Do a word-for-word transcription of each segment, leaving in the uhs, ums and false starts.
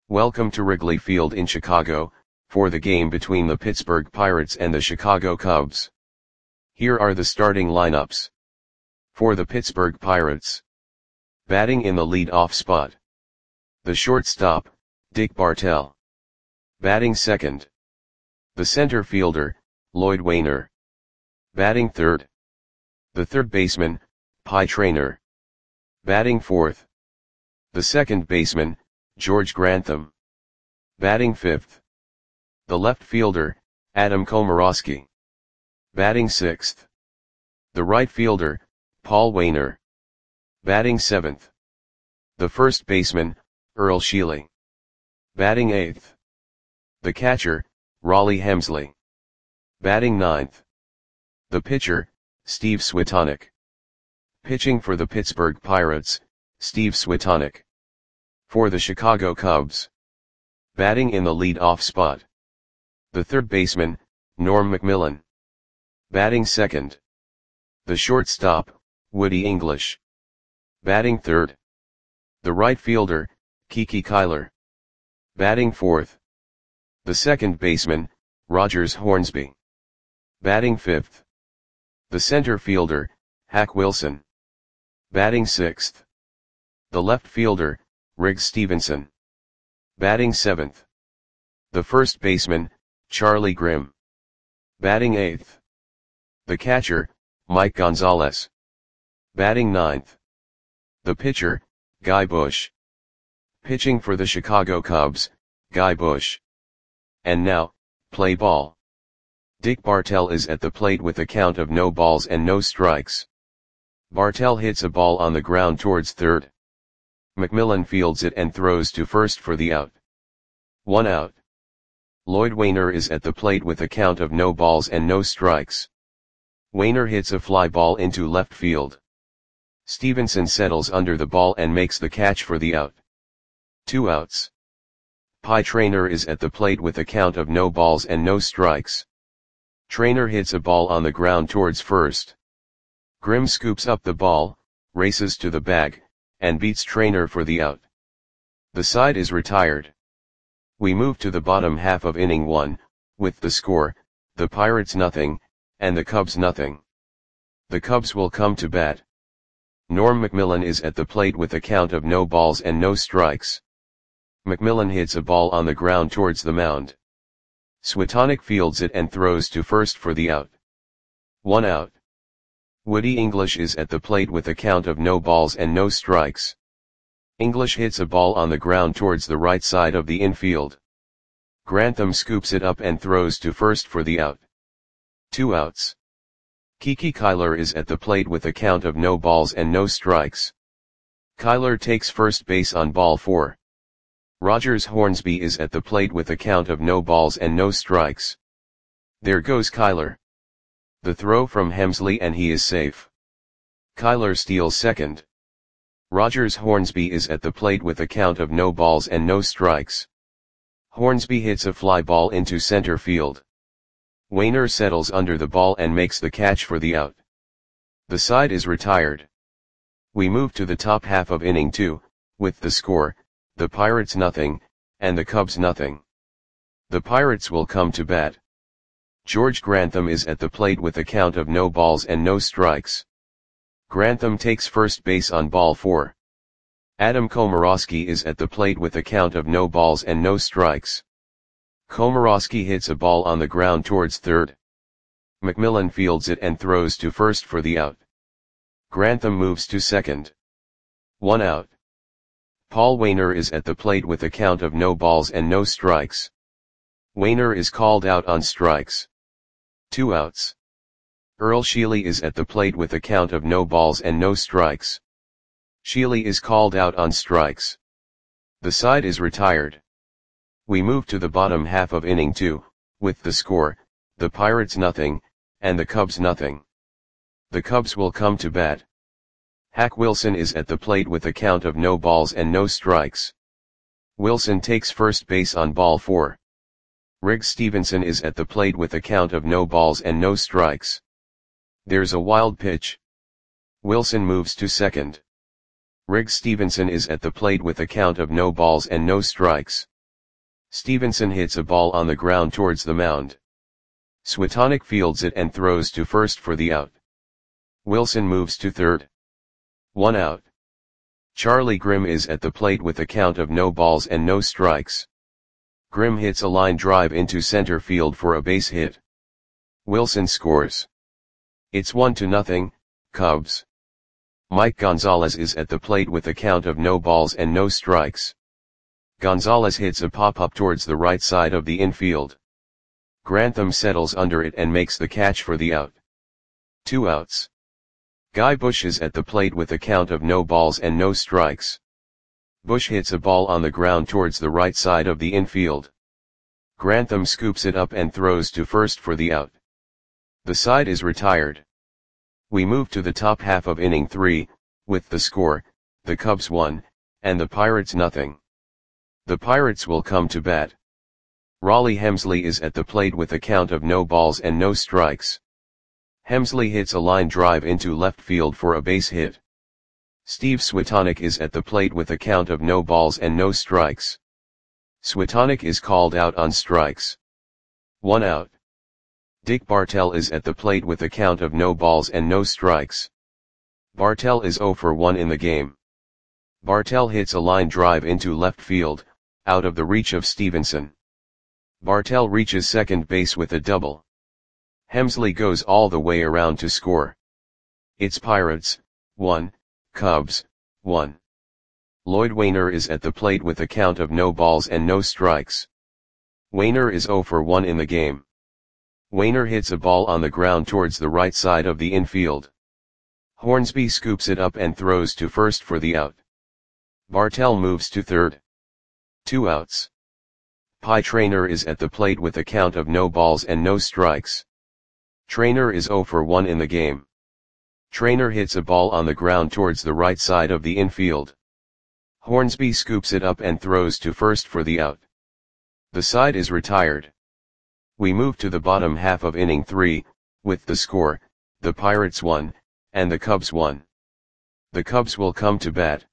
Welcome to Wrigley Field in Chicago, for the game between the Pittsburgh Pirates and the Chicago Cubs. Here are the starting lineups. For the Pittsburgh Pirates. Batting in the lead-off spot. The shortstop, Dick Bartell. Batting second. The center fielder, Lloyd Waner. Batting third. The third baseman, Pie Traynor. Batting fourth. The second baseman, George Grantham. Batting fifth. The left fielder, Adam Komorowski. Batting sixth. The right fielder, Paul Waner. Batting seventh. The first baseman, Earl Sheely. Batting eighth. The catcher, Rollie Hemsley. Batting ninth. The pitcher, Steve Switonick. Pitching for the Pittsburgh Pirates, Steve Switonick. For the Chicago Cubs. Batting in the lead-off spot. The third baseman, Norm Macmillan. Batting second. The shortstop, Woody English. Batting third. The right fielder, Kiki Kyler. Batting fourth. The second baseman, Rogers Hornsby. Batting fifth. The center fielder, Hack Wilson. Batting sixth. The left fielder, Riggs Stevenson. Batting seventh. The first baseman, Charlie Grimm. Batting eighth. The catcher, Mike Gonzalez. Batting ninth. The pitcher, Guy Bush. Pitching for the Chicago Cubs, Guy Bush. And now, play ball. Dick Bartell is at the plate with a count of no balls and no strikes. Bartell hits a ball on the ground towards third. Macmillan fields it and throws to first for the out. One out. Lloyd Waner is at the plate with a count of no balls and no strikes. Waner hits a fly ball into left field. Stevenson settles under the ball and makes the catch for the out. Two outs. Pie Traynor is at the plate with a count of no balls and no strikes. Traynor hits a ball on the ground towards first. Grimm scoops up the ball, races to the bag, and beats Traynor for the out. The side is retired. We move to the bottom half of inning one, with the score, the Pirates nothing, and the Cubs nothing. The Cubs will come to bat. Norm Macmillan is at the plate with a count of no balls and no strikes. Macmillan hits a ball on the ground towards the mound. Switonick fields it and throws to first for the out. One out. Woody English is at the plate with a count of no balls and no strikes. English hits a ball on the ground towards the right side of the infield. Grantham scoops it up and throws to first for the out. Two outs. Kiki Kyler is at the plate with a count of no balls and no strikes. Kyler takes first base on ball four. Rogers Hornsby is at the plate with a count of no balls and no strikes. There goes Kyler. The throw from Hemsley and he is safe. Kyler steals second. Rogers Hornsby is at the plate with a count of no balls and no strikes. Hornsby hits a fly ball into center field. Waner settles under the ball and makes the catch for the out. The side is retired. We move to the top half of inning two, with the score, the Pirates nothing, and the Cubs nothing. The Pirates will come to bat. George Grantham is at the plate with a count of no balls and no strikes. Grantham takes first base on ball four. Adam Komorowski is at the plate with a count of no balls and no strikes. Komorowski hits a ball on the ground towards third. Macmillan fields it and throws to first for the out. Grantham moves to second. One out. Paul Waner is at the plate with a count of no balls and no strikes. Waner is called out on strikes. Two outs. Earl Sheely is at the plate with a count of no balls and no strikes. Sheely is called out on strikes. The side is retired. We move to the bottom half of inning two, with the score, the Pirates nothing, and the Cubs nothing. The Cubs will come to bat. Hack Wilson is at the plate with a count of no balls and no strikes. Wilson takes first base on ball four. Riggs Stevenson is at the plate with a count of no balls and no strikes. There's a wild pitch. Wilson moves to second. Riggs Stevenson is at the plate with a count of no balls and no strikes. Stevenson hits a ball on the ground towards the mound. Switonic fields it and throws to first for the out. Wilson moves to third. One out. Charlie Grimm is at the plate with a count of no balls and no strikes. Grimm hits a line drive into center field for a base hit. Wilson scores. It's one to nothing, Cubs. Mike Gonzalez is at the plate with a count of no balls and no strikes. Gonzalez hits a pop-up towards the right side of the infield. Grantham settles under it and makes the catch for the out. Two outs. Guy Bush is at the plate with a count of no balls and no strikes. Bush hits a ball on the ground towards the right side of the infield. Grantham scoops it up and throws to first for the out. The side is retired. We move to the top half of inning three, with the score, the Cubs one, and the Pirates nothing. The Pirates will come to bat. Raleigh Hemsley is at the plate with a count of no balls and no strikes. Hemsley hits a line drive into left field for a base hit. Steve Switonic is at the plate with a count of no balls and no strikes. Switonic is called out on strikes. One out. Dick Bartell is at the plate with a count of no balls and no strikes. Bartell is oh for one in the game. Bartell hits a line drive into left field, out of the reach of Stevenson. Bartell reaches second base with a double. Hemsley goes all the way around to score. It's Pirates, one, Cubs, one. Lloyd Wainer is at the plate with a count of no balls and no strikes. Wainer is oh for one in the game. Wainer hits a ball on the ground towards the right side of the infield. Hornsby scoops it up and throws to first for the out. Bartell moves to third. Two outs. Pie Traynor is at the plate with a count of no balls and no strikes. Traynor is oh for one in the game. Traynor hits a ball on the ground towards the right side of the infield. Hornsby scoops it up and throws to first for the out. The side is retired. We move to the bottom half of inning three, with the score, the Pirates one, and the Cubs one. The Cubs will come to bat.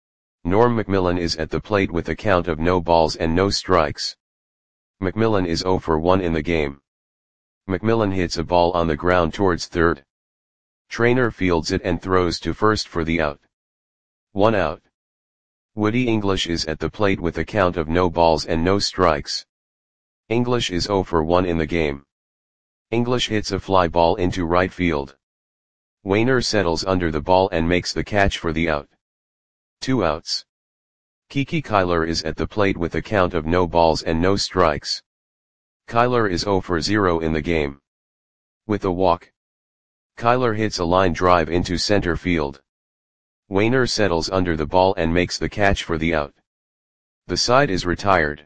Norm McMillan is at the plate with a count of no balls and no strikes. McMillan is oh for one in the game. McMillan hits a ball on the ground towards third. Traynor fields it and throws to first for the out. One out. Woody English is at the plate with a count of no balls and no strikes. English is oh for one in the game. English hits a fly ball into right field. Wainer settles under the ball and makes the catch for the out. Two outs. Kiki Kyler is at the plate with a count of no balls and no strikes. Kyler is oh for zero in the game. With a walk. Kyler hits a line drive into center field. Wainer settles under the ball and makes the catch for the out. The side is retired.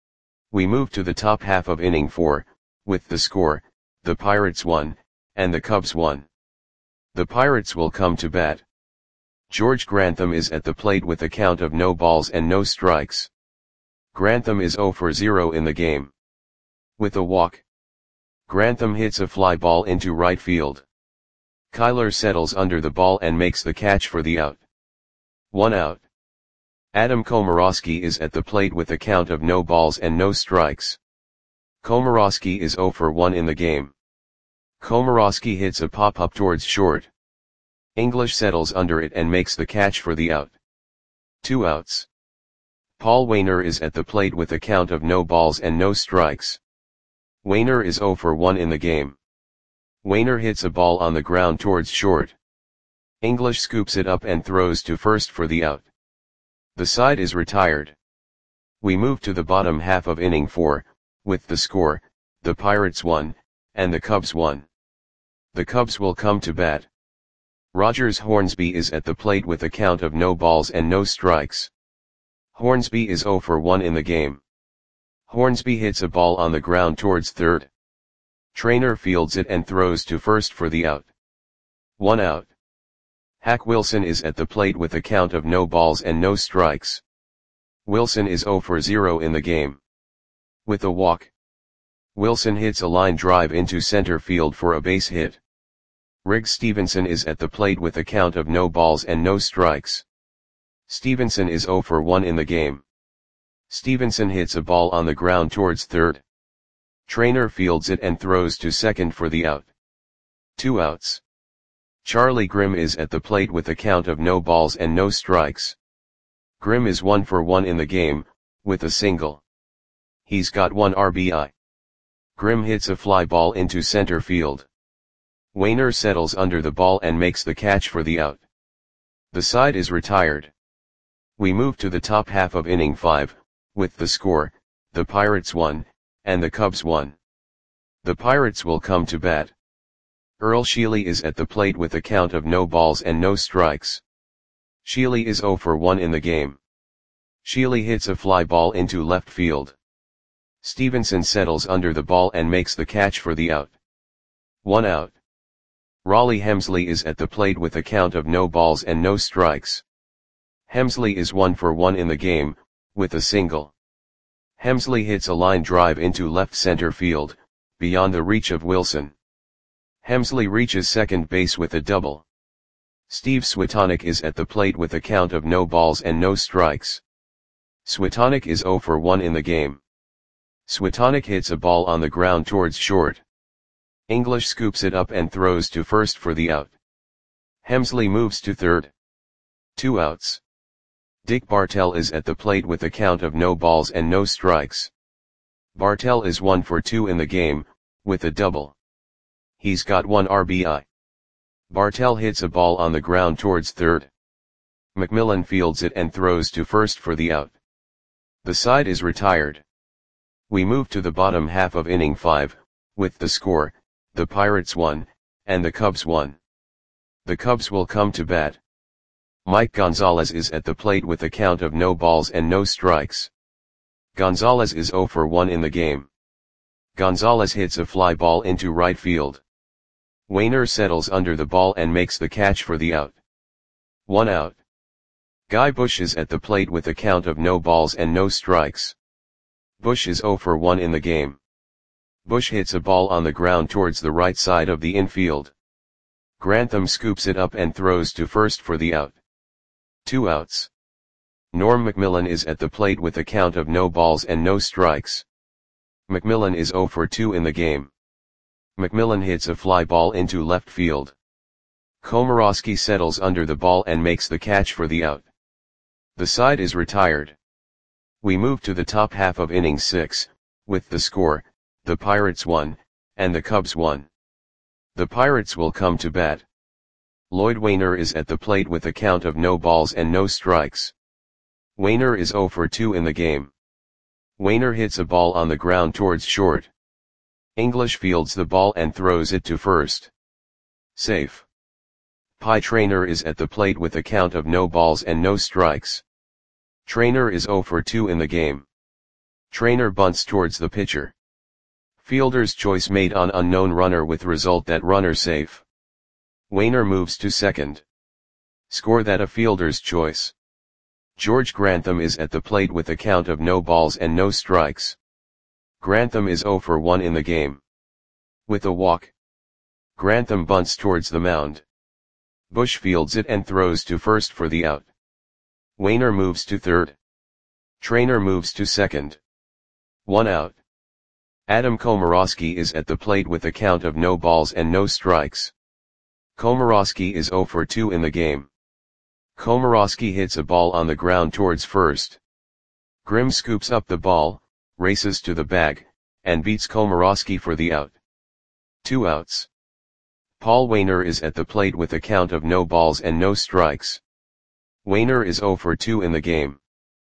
We move to the top half of inning four, with the score, the Pirates one, and the Cubs one. The Pirates will come to bat. George Grantham is at the plate with a count of no balls and no strikes. Grantham is oh for zero in the game. With a walk. Grantham hits a fly ball into right field. Kyler settles under the ball and makes the catch for the out. One out. Adam Komorowski is at the plate with a count of no balls and no strikes. Komorowski is oh for one in the game. Komorowski hits a pop-up towards short. English settles under it and makes the catch for the out. Two outs. Paul Wainer is at the plate with a count of no balls and no strikes. Wainer is oh for one in the game. Wainer hits a ball on the ground towards short. English scoops it up and throws to first for the out. The side is retired. We move to the bottom half of inning four, with the score, the Pirates one, and the Cubs one. The Cubs will come to bat. Rogers Hornsby is at the plate with a count of no balls and no strikes. Hornsby is oh for one in the game. Hornsby hits a ball on the ground towards third. Traynor fields it and throws to first for the out. One out. Hack Wilson is at the plate with a count of no balls and no strikes. Wilson is oh for zero in the game. With a walk. Wilson hits a line drive into center field for a base hit. Riggs Stevenson is at the plate with a count of no balls and no strikes. Stevenson is oh for one in the game. Stevenson hits a ball on the ground towards third. Trainer fields it and throws to second for the out. Two outs. Charlie Grimm is at the plate with a count of no balls and no strikes. Grimm is one for one in the game, with a single. He's got one R B I. Grimm hits a fly ball into center field. Wainer settles under the ball and makes the catch for the out. The side is retired. We move to the top half of inning five, with the score, the Pirates won, and the Cubs won. The Pirates will come to bat. Earl Sheely is at the plate with a count of no balls and no strikes. Sheely is zero for one in the game. Sheely hits a fly ball into left field. Stevenson settles under the ball and makes the catch for the out. One out. Raleigh Hemsley is at the plate with a count of no balls and no strikes. Hemsley is one for one in the game, with a single. Hemsley hits a line drive into left center field, beyond the reach of Wilson. Hemsley reaches second base with a double. Steve Switonic is at the plate with a count of no balls and no strikes. Switonic is zero for one in the game. Switonic hits a ball on the ground towards short. English scoops it up and throws to first for the out. Hemsley moves to third. Two outs. Dick Bartell is at the plate with a count of no balls and no strikes. Bartell is one for two in the game, with a double. He's got one R B I. Bartell hits a ball on the ground towards third. McMillan fields it and throws to first for the out. The side is retired. We move to the bottom half of inning five, with the score, the Pirates won, and the Cubs won. The Cubs will come to bat. Mike Gonzalez is at the plate with a count of no balls and no strikes. Gonzalez is zero for one in the game. Gonzalez hits a fly ball into right field. Wainer settles under the ball and makes the catch for the out. One out. Guy Bush is at the plate with a count of no balls and no strikes. Bush is zero for one in the game. Bush hits a ball on the ground towards the right side of the infield. Grantham scoops it up and throws to first for the out. Two outs. Norm McMillan is at the plate with a count of no balls and no strikes. McMillan is zero for two in the game. McMillan hits a fly ball into left field. Komorowski settles under the ball and makes the catch for the out. The side is retired. We move to the top half of inning six, with the score, the Pirates won, and the Cubs won. The Pirates will come to bat. Lloyd Wainer is at the plate with a count of no balls and no strikes. Wainer is zero for two in the game. Wainer hits a ball on the ground towards short. English fields the ball and throws it to first. Safe. Pie Trainer is at the plate with a count of no balls and no strikes. Trainer is zero for two in the game. Trainer bunts towards the pitcher. Fielder's choice made on unknown runner with result that runner safe. Wainer moves to second. Score that a fielder's choice. George Grantham is at the plate with a count of no balls and no strikes. Grantham is zero for one in the game. With a walk. Grantham bunts towards the mound. Bush fields it and throws to first for the out. Wainer moves to third. Trainer moves to second. One out. Adam Komorowski is at the plate with a count of no balls and no strikes. Komorowski is zero for two in the game. Komorowski hits a ball on the ground towards first. Grimm scoops up the ball, races to the bag, and beats Komorowski for the out. Two outs. Paul Wainer is at the plate with a count of no balls and no strikes. Wainer is zero for two in the game.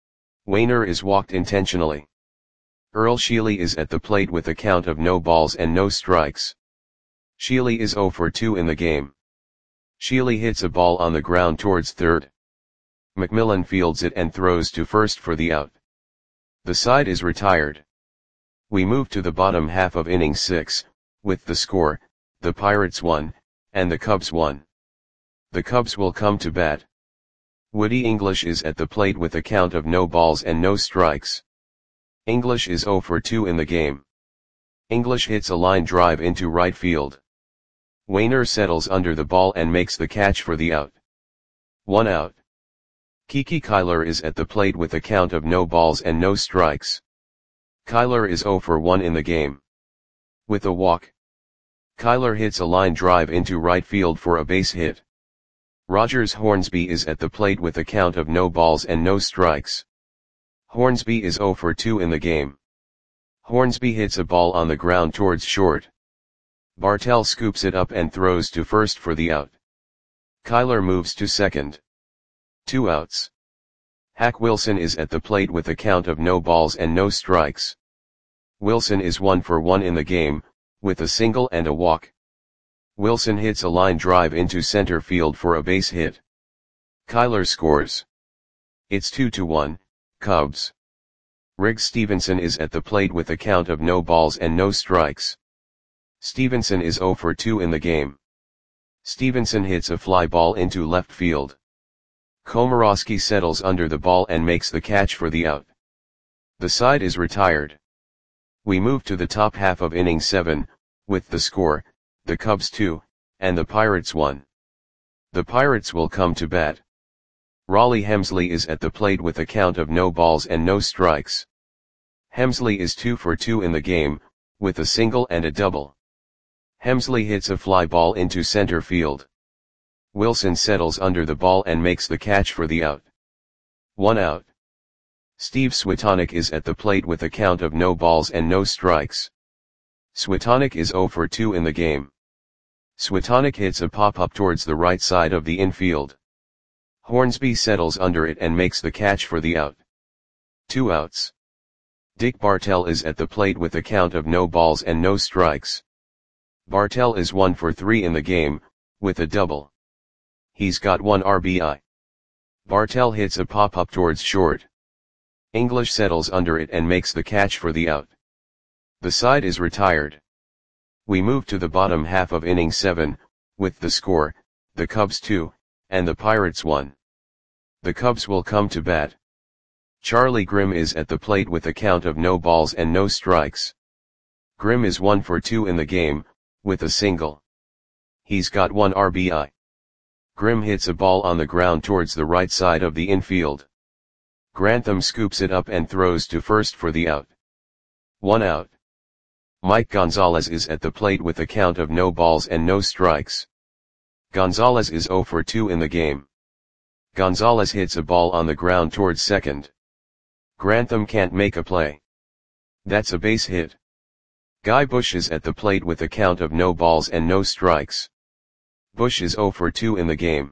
Wainer is walked intentionally. Earl Sheely is at the plate with a count of no balls and no strikes. Sheely is zero for two in the game. Sheely hits a ball on the ground towards third. McMillan fields it and throws to first for the out. The side is retired. We move to the bottom half of inning six, with the score, the Pirates won, and the Cubs won. The Cubs will come to bat. Woody English is at the plate with a count of no balls and no strikes. English is zero for two in the game. English hits a line drive into right field. Wainer settles under the ball and makes the catch for the out. One out. Kiki Kyler is at the plate with a count of no balls and no strikes. Kyler is zero for one in the game. With a walk, Kyler hits a line drive into right field for a base hit. Rogers Hornsby is at the plate with a count of no balls and no strikes. Hornsby is zero for two in the game. Hornsby hits a ball on the ground towards short. Bartell scoops it up and throws to first for the out. Kyler moves to second. Two outs. Hack Wilson is at the plate with a count of no balls and no strikes. Wilson is one for one in the game, with a single and a walk. Wilson hits a line drive into center field for a base hit. Kyler scores. It's two to one, Cubs. Riggs Stevenson is at the plate with a count of no balls and no strikes. Stevenson is zero for two in the game. Stevenson hits a fly ball into left field. Komorowski settles under the ball and makes the catch for the out. The side is retired. We move to the top half of inning seven, with the score, the Cubs two, and the Pirates one. The Pirates will come to bat. Raleigh Hemsley is at the plate with a count of no balls and no strikes. Hemsley is two for two in the game, with a single and a double. Hemsley hits a fly ball into center field. Wilson settles under the ball and makes the catch for the out. One out. Steve Switonic is at the plate with a count of no balls and no strikes. Switonic is zero for two in the game. Switonic hits a pop-up towards the right side of the infield. Hornsby settles under it and makes the catch for the out. Two outs. Dick Bartell is at the plate with a count of no balls and no strikes. Bartell is one for three in the game, with a double. He's got one R B I. Bartell hits a pop-up towards short. English settles under it and makes the catch for the out. The side is retired. We move to the bottom half of inning seven, with the score, the Cubs two, and the Pirates one. The Cubs will come to bat. Charlie Grimm is at the plate with a count of no balls and no strikes. Grimm is one for two in the game, with a single. He's got one R B I. Grimm hits a ball on the ground towards the right side of the infield. Grantham scoops it up and throws to first for the out. One out. Mike Gonzalez is at the plate with a count of no balls and no strikes. Gonzalez is zero for two in the game. Gonzalez hits a ball on the ground towards second. Grantham can't make a play. That's a base hit. Guy Bush is at the plate with a count of no balls and no strikes. Bush is zero for two in the game.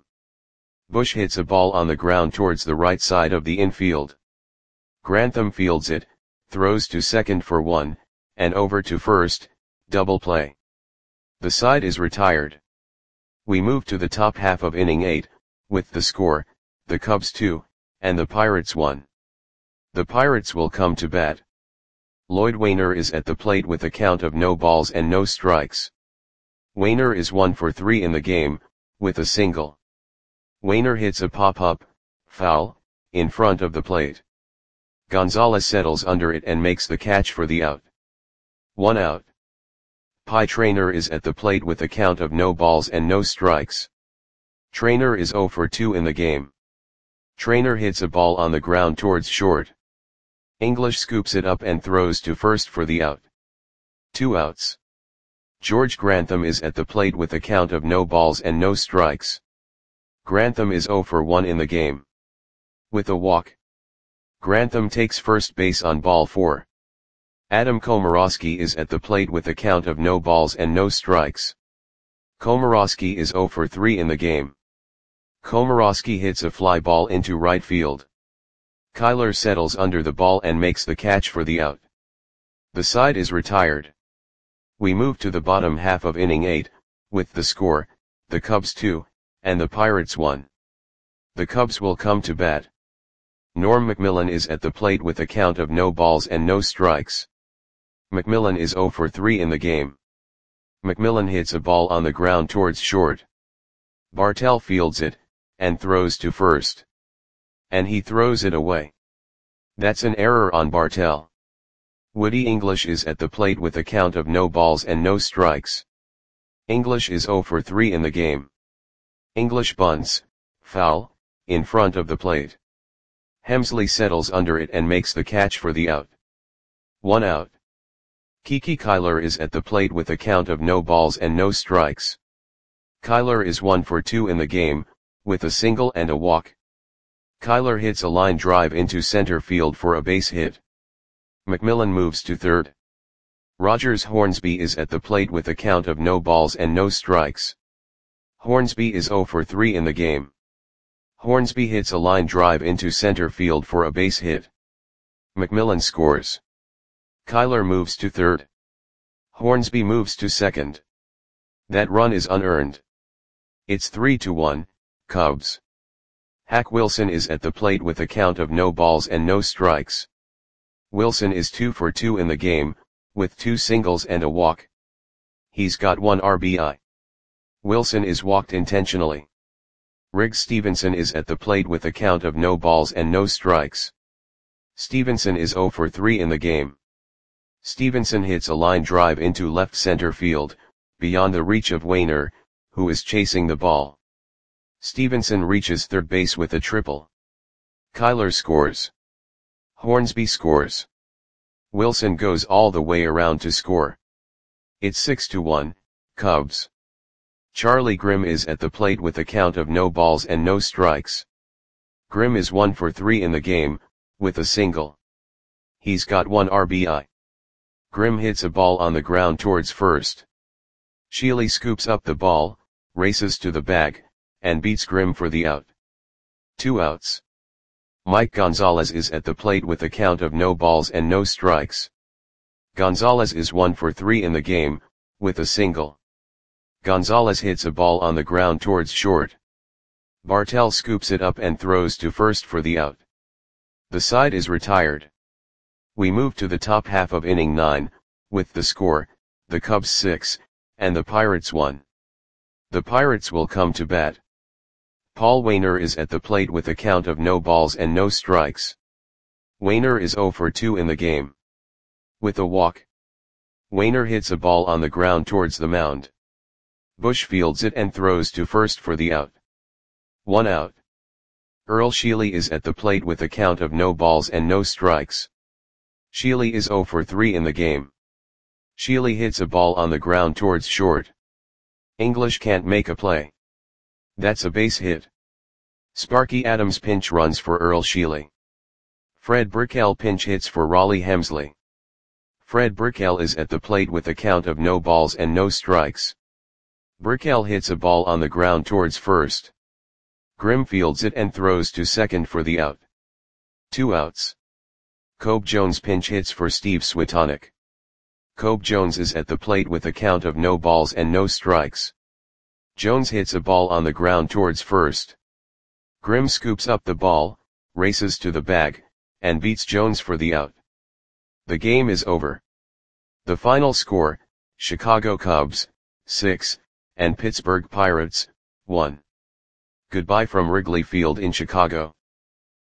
Bush hits a ball on the ground towards the right side of the infield. Grantham fields it, throws to second for one, and over to first, double play. The side is retired. We move to the top half of inning eight, with the score, the Cubs two, and the Pirates one. The Pirates will come to bat. Lloyd Wainer is at the plate with a count of no balls and no strikes. Wainer is one for three in the game, with a single. Wainer hits a pop-up, foul, in front of the plate. Gonzalez settles under it and makes the catch for the out. One out. Pie Traynor is at the plate with a count of no balls and no strikes. Traynor is zero for two in the game. Traynor hits a ball on the ground towards short. English scoops it up and throws to first for the out. Two outs. George Grantham is at the plate with a count of no balls and no strikes. Grantham is zero for one in the game. With a walk, Grantham takes first base on ball four. Adam Komorowski is at the plate with a count of no balls and no strikes. Komorowski is zero for three in the game. Komorowski hits a fly ball into right field. Kyler settles under the ball and makes the catch for the out. The side is retired. We move to the bottom half of inning eight, with the score, the Cubs two, and the Pirates one. The Cubs will come to bat. Norm McMillan is at the plate with a count of no balls and no strikes. McMillan is zero for three in the game. McMillan hits a ball on the ground towards short. Bartell fields it, and throws to first. And he throws it away. That's an error on Bartell. Woody English is at the plate with a count of no balls and no strikes. English is zero for three in the game. English bunts, foul, in front of the plate. Hemsley settles under it and makes the catch for the out. One out. Kiki Kyler is at the plate with a count of no balls and no strikes. Kyler is one for two in the game, with a single and a walk. Kyler hits a line drive into center field for a base hit. McMillan moves to third. Rogers Hornsby is at the plate with a count of no balls and no strikes. Hornsby is zero for three in the game. Hornsby hits a line drive into center field for a base hit. McMillan scores. Kyler moves to third. Hornsby moves to second. That run is unearned. It's three to one, Cubs. Hack Wilson is at the plate with a count of no balls and no strikes. Wilson is two for two in the game, with two singles and a walk. He's got one R B I. Wilson is walked intentionally. Riggs Stevenson is at the plate with a count of no balls and no strikes. Stevenson is zero for three in the game. Stevenson hits a line drive into left center field, beyond the reach of Wainer, who is chasing the ball. Stevenson reaches third base with a triple. Kyler scores. Hornsby scores. Wilson goes all the way around to score. It's six to one, Cubs. Charlie Grimm is at the plate with a count of no balls and no strikes. Grimm is one for three in the game, with a single. He's got one R B I. Grimm hits a ball on the ground towards first. Sheely scoops up the ball, races to the bag, and beats Grimm for the out. Two outs. Mike Gonzalez is at the plate with a count of no balls and no strikes. Gonzalez is one for three in the game, with a single. Gonzalez hits a ball on the ground towards short. Bartell scoops it up and throws to first for the out. The side is retired. We move to the top half of inning nine, with the score, the Cubs six, and the Pirates one. The Pirates will come to bat. Paul Wainer is at the plate with a count of no balls and no strikes. Wainer is zero for two in the game. With a walk. Wainer hits a ball on the ground towards the mound. Bush fields it and throws to first for the out. One out. Earl Sheely is at the plate with a count of no balls and no strikes. Sheely is zero for three in the game. Sheely hits a ball on the ground towards short. English can't make a play. That's a base hit. Sparky Adams pinch runs for Earl Sheely. Fred Brickell pinch hits for Raleigh Hemsley. Fred Brickell is at the plate with a count of no balls and no strikes. Brickell hits a ball on the ground towards first. Grimm fields it and throws to second for the out. Two outs. Cobe Jones pinch hits for Steve Switonic. Cobe Jones is at the plate with a count of no balls and no strikes. Jones hits a ball on the ground towards first. Grimm scoops up the ball, races to the bag, and beats Jones for the out. The game is over. The final score, Chicago Cubs, six, and Pittsburgh Pirates, one. Goodbye from Wrigley Field in Chicago.